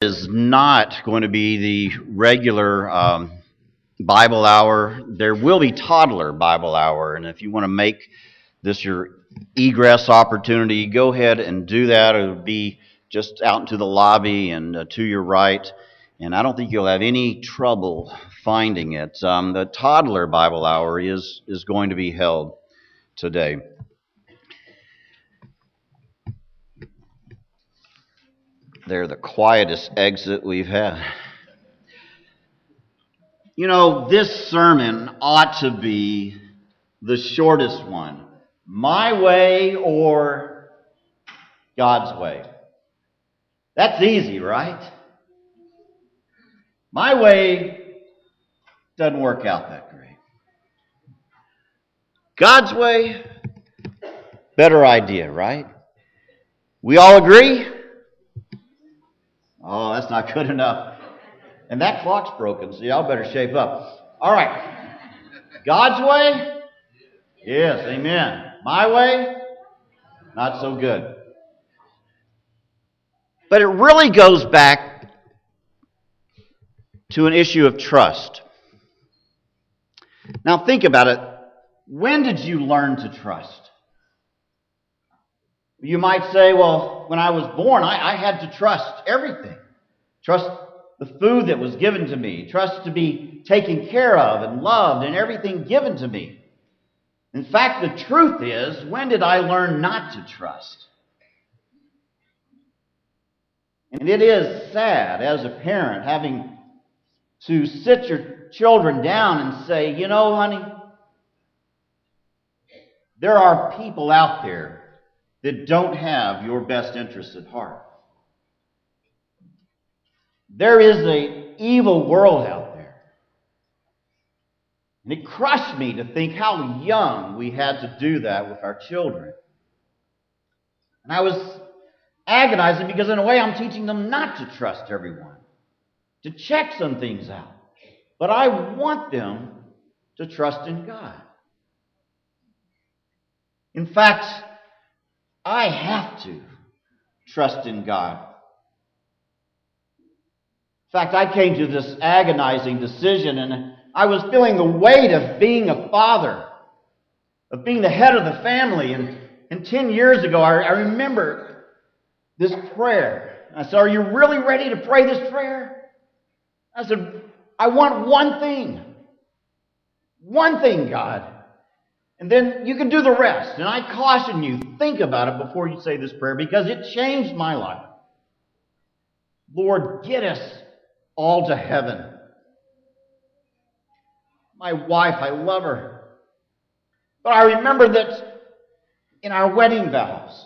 is not going to be the regular Bible hour. There will be toddler Bible hour, and if you want to make this your egress opportunity, go ahead and do that. It'll be just out into the lobby and to your right, and I don't think you'll have any trouble finding it. The toddler Bible hour is going to be held today. They're the quietest exit we've had. You know, this sermon ought to be the shortest one. My way or God's way. That's easy, right? My way doesn't work out that great. God's way, better idea, right? We all agree? Oh, that's not good enough. And that clock's broken, so y'all better shape up. All right. God's way? Yes, amen. My way? Not so good. But it really goes back to an issue of trust. Now think about it. When did you learn to trust? You might say, well, when I was born, I had to trust everything. Trust the food that was given to me. Trust to be taken care of and loved and everything given to me. In fact, the truth is, when did I learn not to trust? And it is sad as a parent having to sit your children down and say, you know, honey, there are people out there that don't have your best interests at heart. There is an evil world out there. And it crushed me to think how young we had to do that with our children. And I was agonizing because in a way I'm teaching them not to trust everyone, to check some things out. But I want them to trust in God. In fact, I have to trust in God. In fact, I came to this agonizing decision, and I was feeling the weight of being a father, of being the head of the family. And 10 years ago, I remember this prayer. I said, are you really ready to pray this prayer? I said, I want one thing. One thing, God. And then you can do the rest. And I caution you, think about it before you say this prayer, because it changed my life. Lord, get us all to heaven. My wife, I love her. But I remember that in our wedding vows,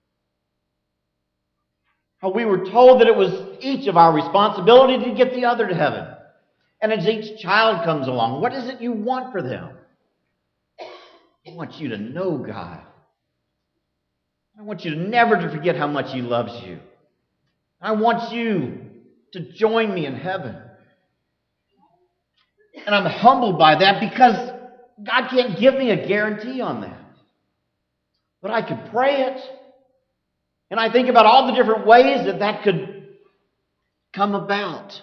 how we were told that it was each of our responsibility to get the other to heaven. And as each child comes along, what is it you want for them? I want you to know God. I want you to never to forget how much He loves you. I want you to join me in heaven. And I'm humbled by that because God can't give me a guarantee on that. But I could pray it. And I think about all the different ways that could come about.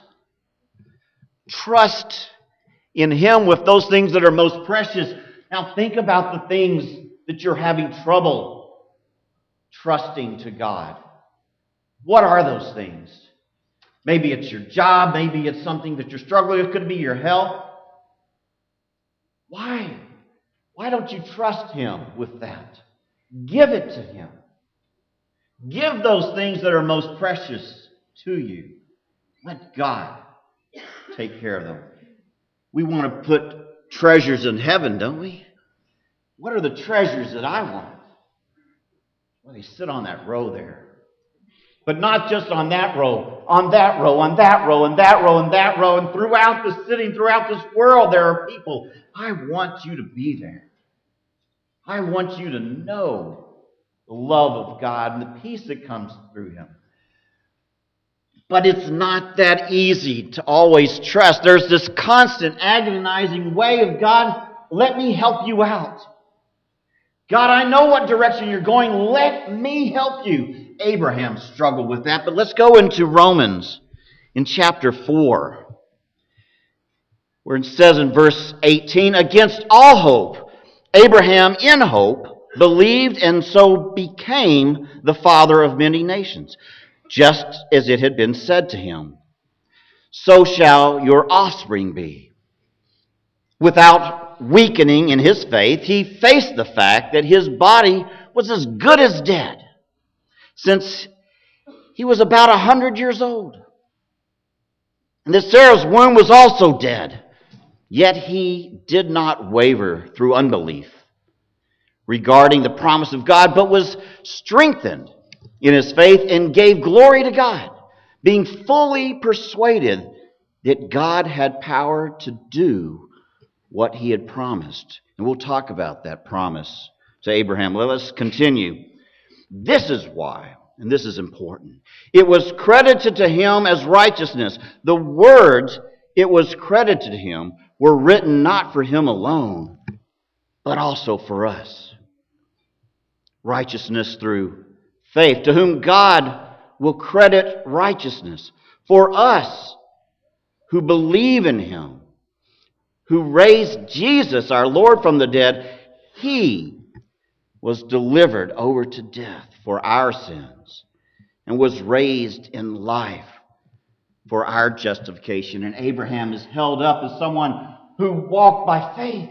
Trust in Him with those things that are most precious. Now think about the things that you're having trouble trusting to God. What are those things? Maybe it's your job. Maybe it's something that you're struggling with. It could be your health. Why? Why don't you trust Him with that? Give it to Him. Give those things that are most precious to you. Let God take care of them. We want to put treasures in heaven, don't we? What are the treasures that I want? Well, they sit on that row there. But not just on that row, on that row, on that row, and that row, and that row, and throughout the city, throughout this world, there are people. I want you to be there. I want you to know the love of God and the peace that comes through Him. But it's not that easy to always trust. There's this constant agonizing way of, God, let me help you out. God, I know what direction you're going. Let me help you. Abraham struggled with that. But let's go into Romans in chapter 4, where it says in verse 18, "Against all hope, Abraham in hope believed and so became the father of many nations, just as it had been said to him, so shall your offspring be." Without weakening in his faith, he faced the fact that his body was as good as dead, since he was about 100 years old, and that Sarah's womb was also dead. Yet he did not waver through unbelief regarding the promise of God, but was strengthened in his faith and gave glory to God, being fully persuaded that God had power to do what he had promised. And we'll talk about that promise to Abraham. Let us continue. This is why, and this is important, it was credited to him as righteousness. The words "it was credited to him" were written not for him alone, but also for us. Righteousness through faith, to whom God will credit righteousness. For us who believe in him, who raised Jesus, our Lord, from the dead, he was delivered over to death for our sins and was raised in life for our justification. And Abraham is held up as someone who walked by faith,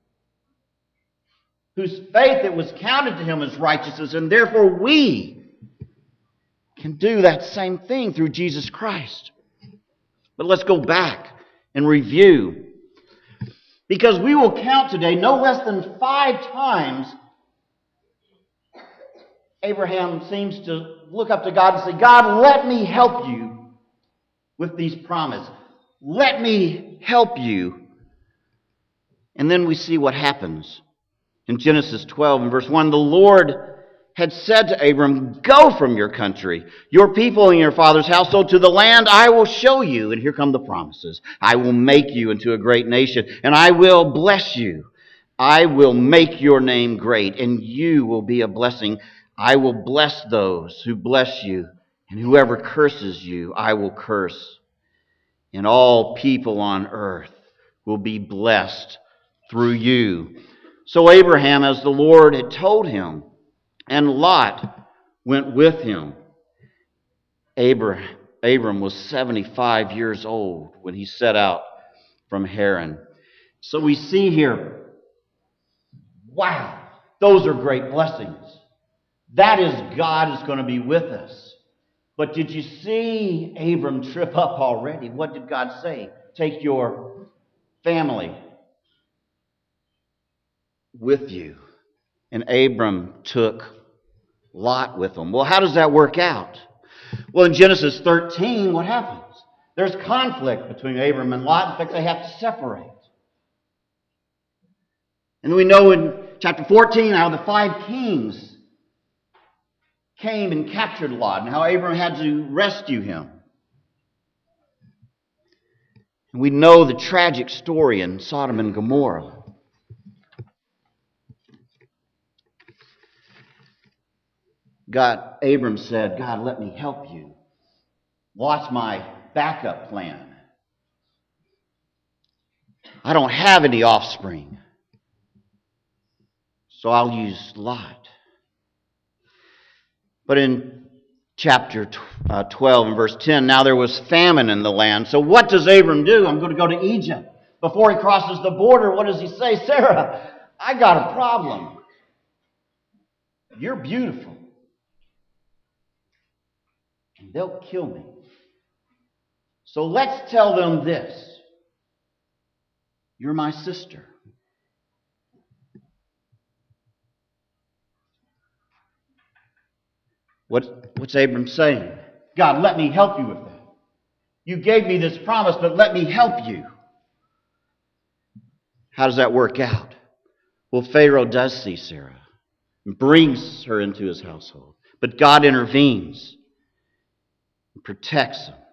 whose faith it was counted to him as righteousness, and therefore we can do that same thing through Jesus Christ. But let's go back and review, because we will count today no less than 5 times Abraham seems to look up to God and say, "God, let me help you with these promises. Let me help you." And then we see what happens. In Genesis 12 and verse 1, the Lord had said to Abram, "Go from your country, your people and your father's household to the land I will show you." And here come the promises. "I will make you into a great nation, and I will bless you. I will make your name great, and you will be a blessing. I will bless those who bless you, and whoever curses you, I will curse. And all people on earth will be blessed through you." So Abraham, as the Lord had told him, and Lot went with him. Abram was 75 years old when he set out from Haran. So we see here, wow, those are great blessings. That is, God is going to be with us. But did you see Abram trip up already? What did God say? "Take your family with you." And Abram took Lot with him. Well, how does that work out? Well, in Genesis 13, what happens? There's conflict between Abram and Lot. In fact, they have to separate. And we know in chapter 14 how the 5 kings came and captured Lot, and how Abram had to rescue him. And we know the tragic story in Sodom and Gomorrah. Abram said, "God, let me help you. Lot's my backup plan. I don't have any offspring, so I'll use Lot." But in chapter 12 and verse 10, now there was famine in the land. So what does Abram do? "I'm going to go to Egypt." Before he crosses the border, what does he say? "Sarah, I got a problem. You're beautiful, and they'll kill me. So let's tell them this. You're my sister." What's Abram saying? "God, let me help you with that. You gave me this promise, but let me help you." How does that work out? Well, Pharaoh does see Sarah and brings her into his household. But God intervenes and protects him.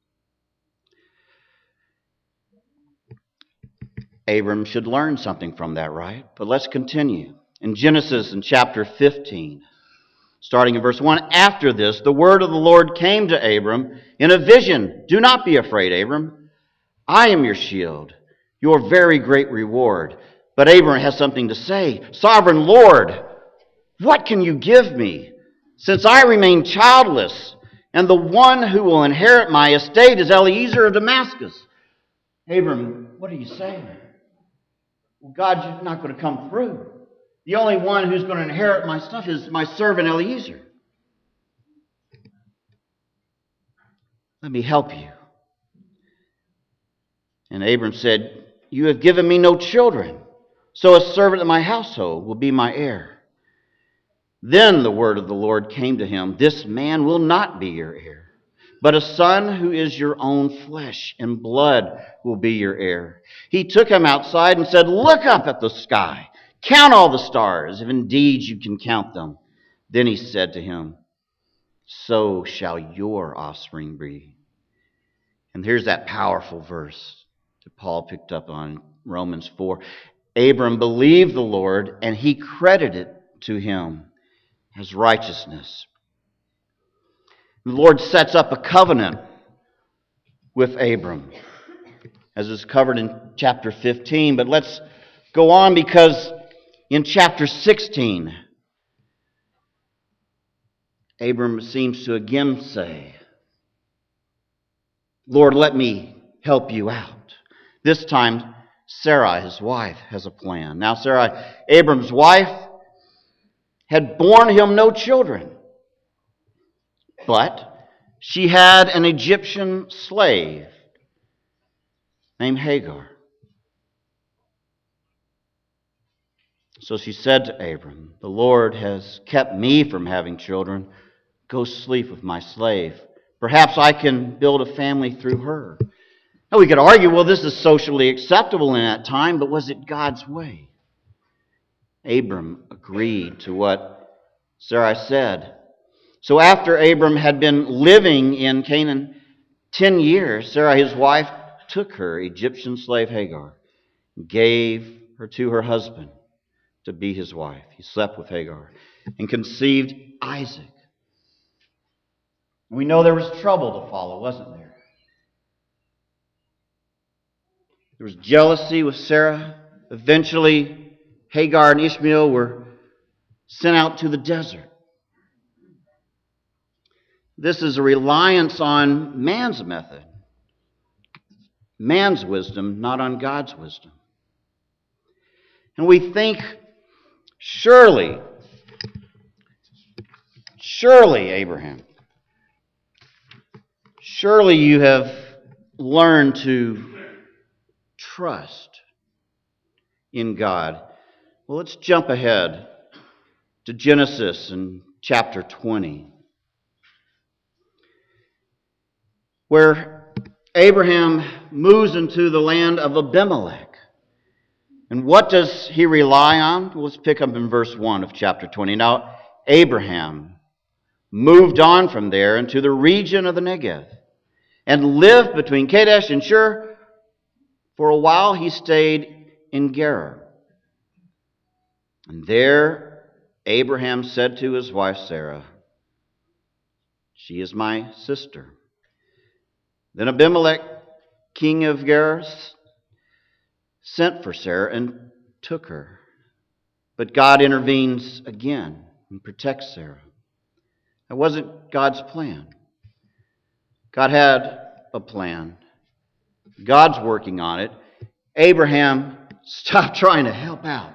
Abram should learn something from that, right? But let's continue. In Genesis in chapter 15, Starting in verse 1, after this, the word of the Lord came to Abram in a vision. Do not be afraid, Abram. I am your shield, your very great reward. But Abram has something to say. Sovereign Lord, what can you give me, since I remain childless, and the one who will inherit my estate is Eliezer of Damascus? Abram, what are you saying? Well, God, you're not going to come through. The only one who's going to inherit my stuff is my servant Eliezer. Let me help you. And Abram said, you have given me no children, so a servant of my household will be my heir. Then the word of the Lord came to him, this man will not be your heir, but a son who is your own flesh and blood will be your heir. He took him outside and said, look up at the sky, count all the stars, if indeed you can count them. Then he said to him, so shall your offspring be. And here's that powerful verse that Paul picked up on, Romans 4. Abram believed the Lord, and he credited to him as righteousness. The Lord sets up a covenant with Abram, as is covered in chapter 15. But let's go on, because in chapter 16, Abram seems to again say, Lord, let me help you out. This time, Sarai, his wife, has a plan. Now, Sarai, Abram's wife, had borne him no children, but she had an Egyptian slave named Hagar. So she said to Abram, the Lord has kept me from having children. Go sleep with my slave. Perhaps I can build a family through her. Now we could argue, well, this is socially acceptable in that time, but was it God's way? Abram agreed to what Sarai said. So after Abram had been living in Canaan 10 years, Sarai, his wife, took her Egyptian slave Hagar and gave her to her husband to be his wife. He slept with Hagar and conceived Isaac. We know there was trouble to follow, wasn't there? There was jealousy with Sarah. Eventually, Hagar and Ishmael were sent out to the desert. This is a reliance on man's method, man's wisdom, not on God's wisdom. And we think, surely, Abraham, surely you have learned to trust in God. Well, let's jump ahead to Genesis in chapter 20, where Abraham moves into the land of Abimelech. And what does he rely on? Well, let's pick up in verse 1 of chapter 20. Now, Abraham moved on from there into the region of the Negev and lived between Kadesh and Shur. For a while he stayed in Gerar. And there Abraham said to his wife Sarah, she is my sister. Then Abimelech, king of Gerar, sent for Sarah and took her. But God intervenes again and protects Sarah. That wasn't God's plan. God had a plan. God's working on it. Abraham, stop trying to help out.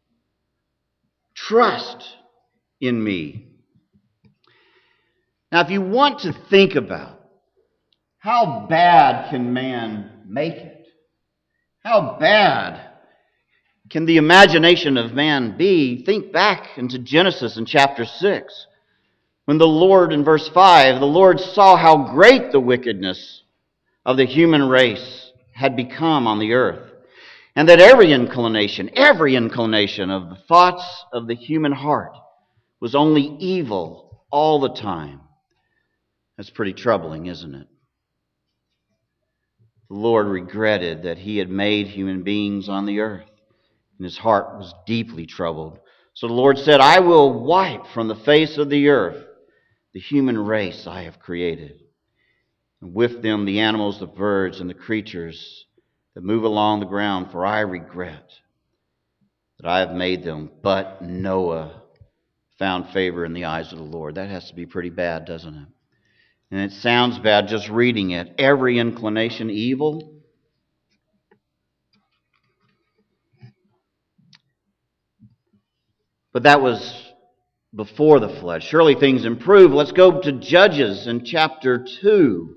Trust in me. Now, if you want to think about how bad can man make it? How bad can the imagination of man be? Think back into Genesis in chapter 6. When the Lord, in verse 5, the Lord saw how great the wickedness of the human race had become on the earth, and that every inclination of the thoughts of the human heart was only evil all the time. That's pretty troubling, isn't it? The Lord regretted that he had made human beings on the earth, and his heart was deeply troubled. So the Lord said, I will wipe from the face of the earth the human race I have created, and with them the animals, the birds, and the creatures that move along the ground, for I regret that I have made them. But Noah found favor in the eyes of the Lord. That has to be pretty bad, doesn't it? And it sounds bad just reading it. Every inclination evil. But that was before the flood. Surely things improved. Let's go to Judges in chapter 2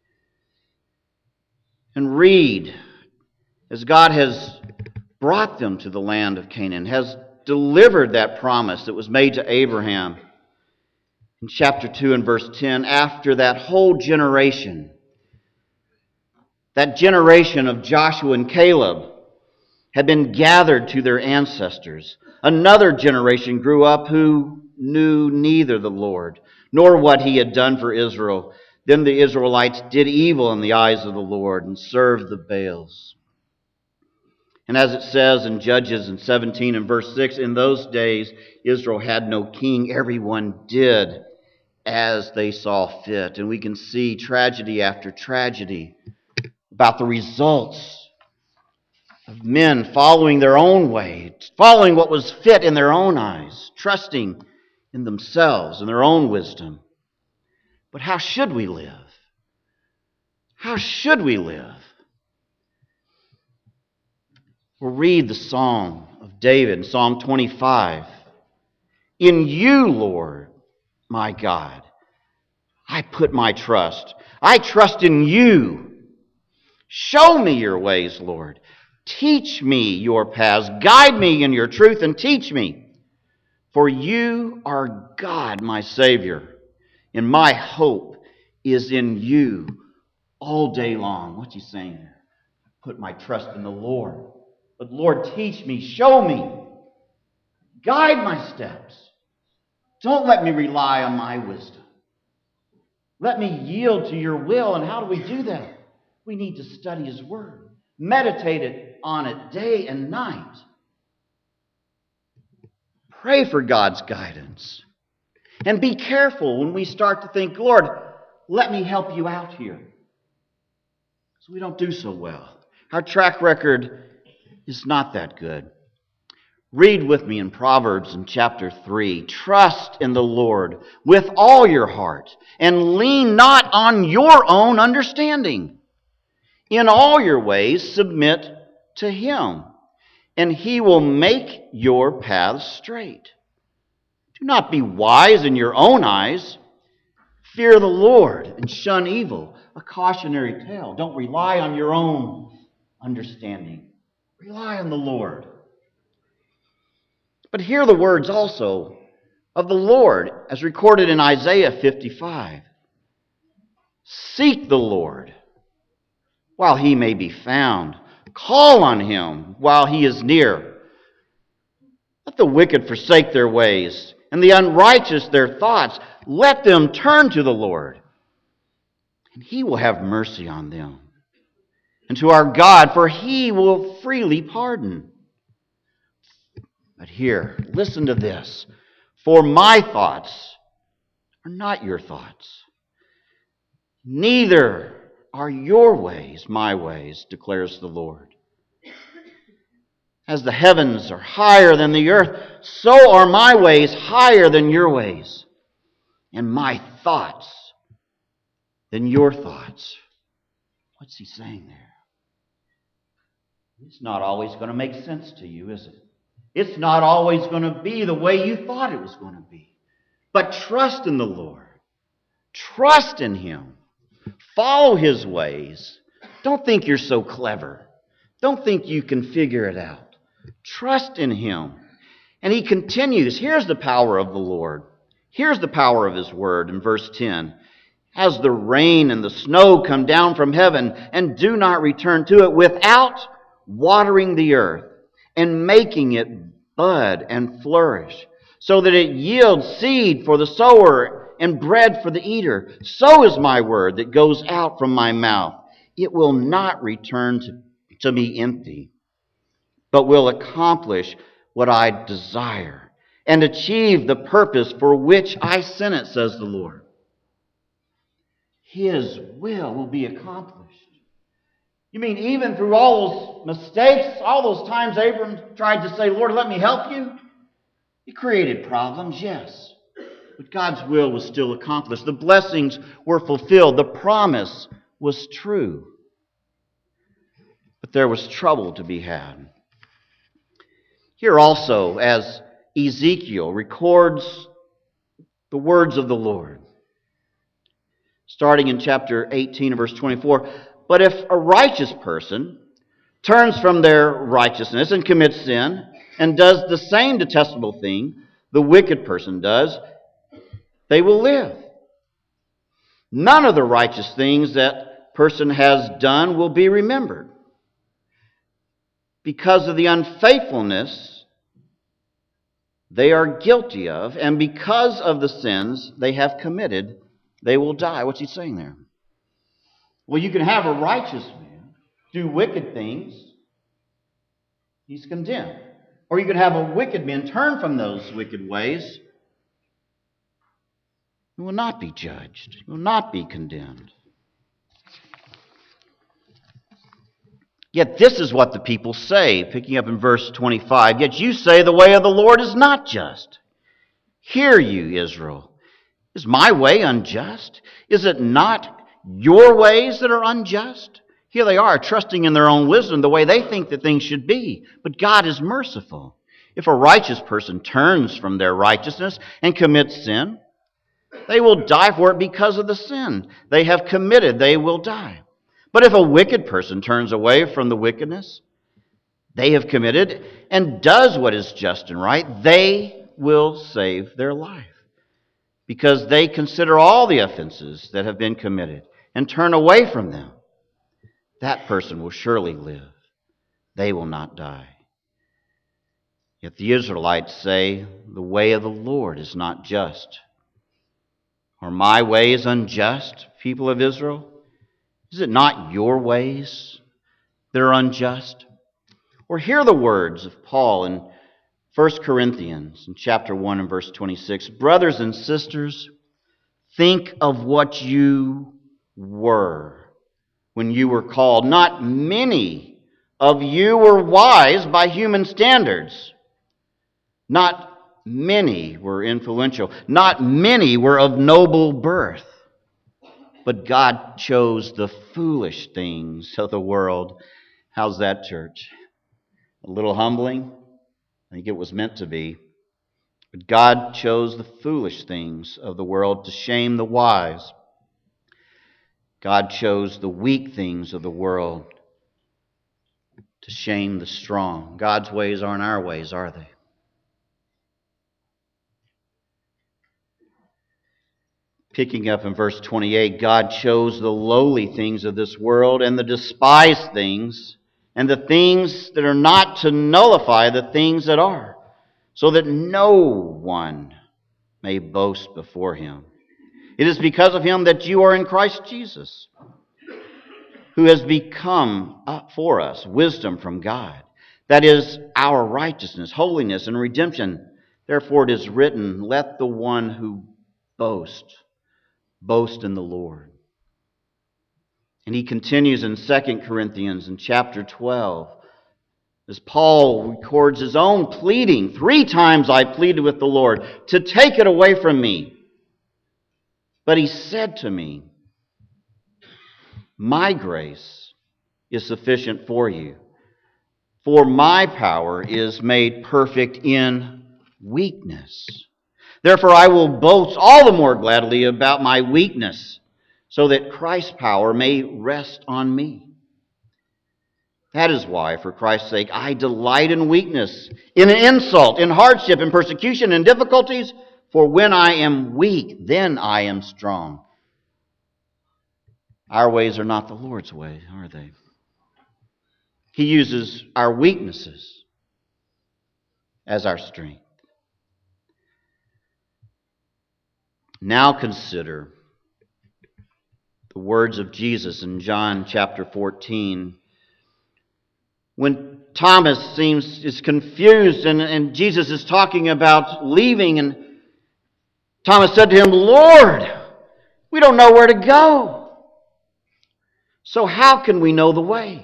and read as God has brought them to the land of Canaan, has delivered that promise that was made to Abraham. In chapter 2 and verse 10, after that whole generation, that generation of Joshua and Caleb had been gathered to their ancestors, another generation grew up who knew neither the Lord nor what he had done for Israel. Then the Israelites did evil in the eyes of the Lord and served the Baals. And as it says in Judges in 17 and verse 6, in those days Israel had no king. Everyone did as they saw fit. And we can see tragedy after tragedy about the results of men following their own way, following what was fit in their own eyes, trusting in themselves and their own wisdom. But how should we live? How should we live? We'll read the Psalm of David, Psalm 25. In you, Lord, my God, I put my trust. I trust in you. Show me your ways, Lord. Teach me your paths. Guide me in your truth and teach me. For you are God, my Savior, and my hope is in you all day long. What's he saying there? Put my trust in the Lord. But Lord, teach me, show me, guide my steps. Don't let me rely on my wisdom. Let me yield to your will. And how do we do that? We need to study his word. Meditate on it day and night. Pray for God's guidance. And be careful when we start to think, Lord, let me help you out here. So we don't do so well. Our track record is not that good. Read with me in Proverbs in chapter 3. Trust in the Lord with all your heart and lean not on your own understanding. In all your ways submit to him, and he will make your paths straight. Do not be wise in your own eyes. Fear the Lord and shun evil. A cautionary tale. Don't rely on your own understanding. Rely on the Lord. But hear the words also of the Lord as recorded in Isaiah 55. Seek the Lord while he may be found. Call on him while he is near. Let the wicked forsake their ways, and the unrighteous their thoughts. Let them turn to the Lord, and he will have mercy on them. And to our God, for he will freely pardon. But here, listen to this. For my thoughts are not your thoughts. Neither are your ways my ways, declares the Lord. As the heavens are higher than the earth, so are my ways higher than your ways, and my thoughts than your thoughts. What's he saying there? It's not always going to make sense to you, is it? It's not always going to be the way you thought it was going to be. But trust in the Lord. Trust in him. Follow his ways. Don't think you're so clever. Don't think you can figure it out. Trust in him. And he continues. Here's the power of the Lord. Here's the power of his word in verse 10. As the rain and the snow come down from heaven and do not return to it without watering the earth and making it bud and flourish, so that it yields seed for the sower and bread for the eater, so is my word that goes out from my mouth. It will not return to me empty, but will accomplish what I desire and achieve the purpose for which I sent it, says the Lord. His will be accomplished. You mean even through all those mistakes, all those times Abram tried to say, Lord, let me help you? He created problems, yes. But God's will was still accomplished. The blessings were fulfilled. The promise was true. But there was trouble to be had. Here also, as Ezekiel records the words of the Lord, starting in chapter 18, verse 24, but if a righteous person turns from their righteousness and commits sin and does the same detestable thing the wicked person does, they will live. None of the righteous things that person has done will be remembered. Because of the unfaithfulness they are guilty of, and because of the sins they have committed, they will die. What's he saying there? Well, you can have a righteous man do wicked things, he's condemned. Or you can have a wicked man turn from those wicked ways, he will not be judged, he will not be condemned. Yet this is what the people say, picking up in verse 25. Yet you say the way of the Lord is not just. Hear you, Israel. Is my way unjust? Is it not your ways that are unjust? Here they are, trusting in their own wisdom, the way they think that things should be. But God is merciful. If a righteous person turns from their righteousness and commits sin, they will die for it because of the sin they have committed. They will die. But if a wicked person turns away from the wickedness they have committed and does what is just and right, they will save their life, because they consider all the offenses that have been committed and turn away from them. That person will surely live. They will not die. Yet the Israelites say, the way of the Lord is not just. Are my ways unjust, people of Israel? Is it not your ways that are unjust? Or hear the words of Paul in 1 Corinthians in chapter 1 and verse 26. Brothers and sisters, think of what you were when you were called. Not many of you were wise by human standards. Not many were influential. Not many were of noble birth. But God chose the foolish things of the world. How's that, church? A little humbling? I think it was meant to be. But God chose the foolish things of the world to shame the wise. God chose the weak things of the world to shame the strong. God's ways aren't our ways, are they? Picking up in verse 28, God chose the lowly things of this world and the despised things and the things that are not to nullify the things that are, so that no one may boast before him. It is because of him that you are in Christ Jesus, who has become for us wisdom from God. That is our righteousness, holiness, and redemption. Therefore it is written, let the one who boasts boast in the Lord. And he continues in 2 Corinthians in chapter 12, as Paul records his own pleading. 3 times I pleaded with the Lord to take it away from me. But he said to me, my grace is sufficient for you, for my power is made perfect in weakness. Therefore I will boast all the more gladly about my weakness, so that Christ's power may rest on me. That is why, for Christ's sake, I delight in weakness, in insult, in hardship, in persecution, in difficulties. For when I am weak, then I am strong. Our ways are not the Lord's ways, are they? He uses our weaknesses as our strength. Now consider the words of Jesus in John chapter 14, When Thomas is confused and Jesus is talking about leaving, and Thomas said to him, "Lord, we don't know where to go. So how can we know the way?"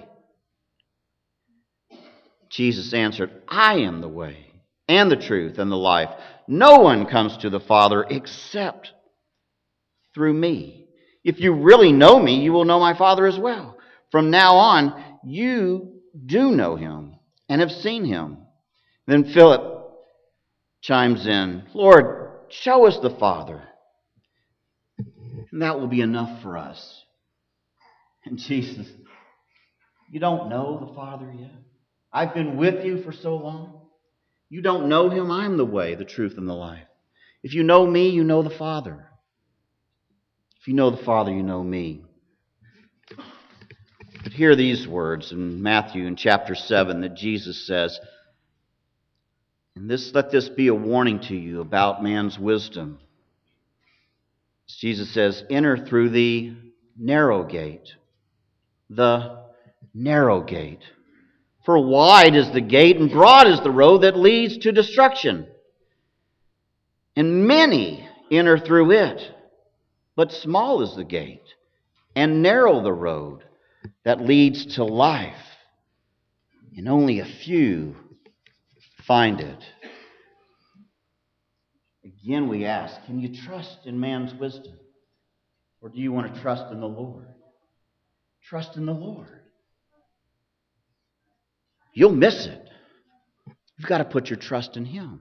Jesus answered, "I am the way and the truth and the life. No one comes to the Father except through me. If you really know me, you will know my Father as well. From now on, you do know him and have seen him." Then Philip chimes in, "Lord, show us the Father, and that will be enough for us." And Jesus, "You don't know the Father yet? I've been with you for so long. You don't know him? I'm the way, the truth, and the life. If you know me, you know the Father. If you know the Father, you know me." But hear these words in Matthew in chapter 7 that Jesus says, let this be a warning to you about man's wisdom. Jesus says, "Enter through the narrow gate. The narrow gate. For wide is the gate and broad is the road that leads to destruction. And many enter through it. But small is the gate and narrow the road that leads to life. And only a few find it." Again, we ask, can you trust in man's wisdom? Or do you want to trust in the Lord? Trust in the Lord. You'll miss it. You've got to put your trust in him.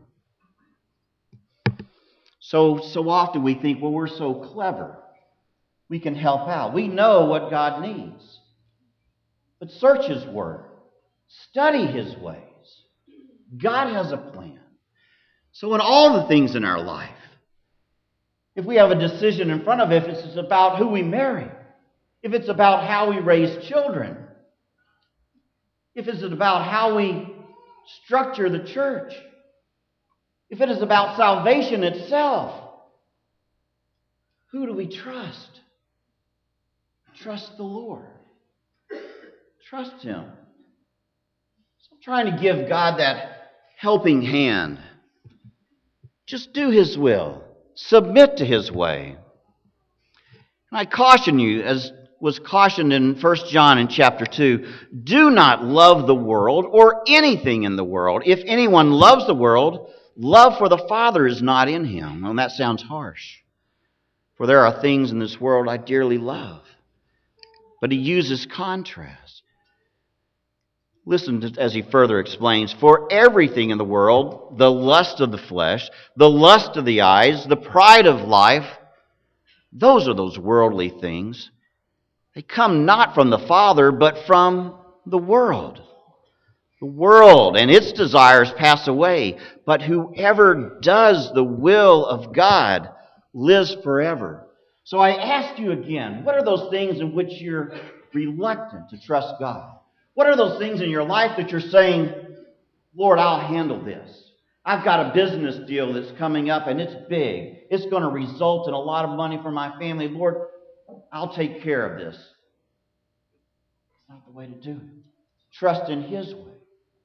So often we think, well, we're so clever. We can help out. We know what God needs. But search his word. Study his ways. God has a plan. So in all the things in our life, if we have a decision in front of us, if it's about who we marry, if it's about how we raise children, if it's about how we structure the church, if it is about salvation itself, who do we trust? Trust the Lord. Trust him. Stop trying to give God that helping hand. Just do his will. Submit to his way. And I caution you, as was cautioned in 1 John in chapter 2, do not love the world or anything in the world. If anyone loves the world, love for the Father is not in him. Well, that sounds harsh. For there are things in this world I dearly love. But he uses contrast. Listen as he further explains. For everything in the world, the lust of the flesh, the lust of the eyes, the pride of life, those are those worldly things. They come not from the Father, but from the world. The world and its desires pass away, but whoever does the will of God lives forever. So I ask you again, what are those things in which you're reluctant to trust God? What are those things in your life that you're saying, Lord, I'll handle this. I've got a business deal that's coming up and it's big. It's going to result in a lot of money for my family. Lord, I'll take care of this. It's not the way to do it. Trust in his way.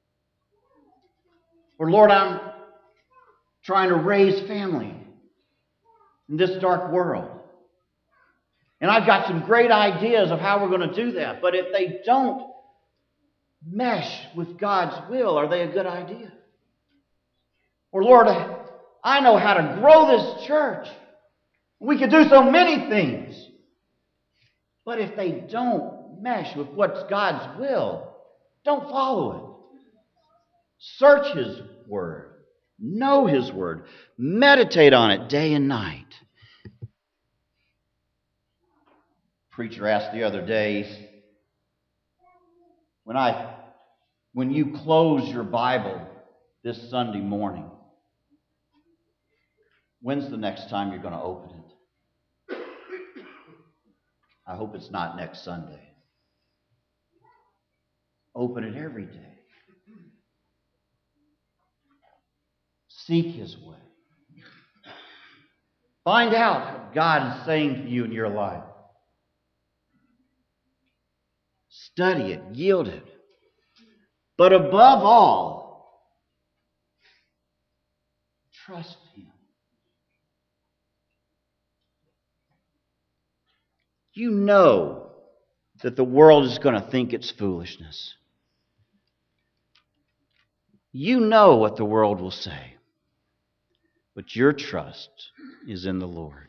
Or Lord, I'm trying to raise family in this dark world. And I've got some great ideas of how we're going to do that. But if they don't mesh with God's will, are they a good idea? Or Lord, I know how to grow this church. We could do so many things. But if they don't mesh with what's God's will, don't follow it. Search his word. Know his word. Meditate on it day and night. Preacher asked the other day, when you close your Bible this Sunday morning, when's the next time you're going to open it? I hope it's not next Sunday. Open it every day. Seek his way. Find out what God is saying to you in your life. Study it. Yield it. But above all, trust Him. You know that the world is going to think it's foolishness. You know what the world will say. But your trust is in the Lord.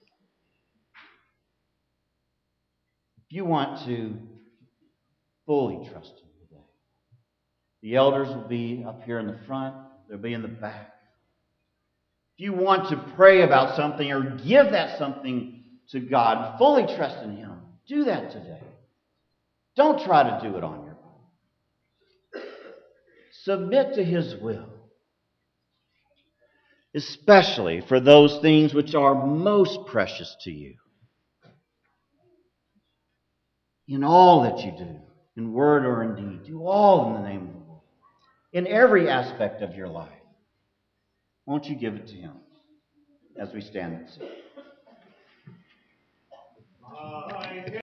If you want to fully trust Him today, the elders will be up here in the front. They'll be in the back. If you want to pray about something or give that something to God, fully trust in Him, do that today. Don't try to do it on your own. Submit to His will, especially for those things which are most precious to you. In all that you do, in word or in deed, do all in the name of the Lord. In every aspect of your life, won't you give it to Him as we stand and sing?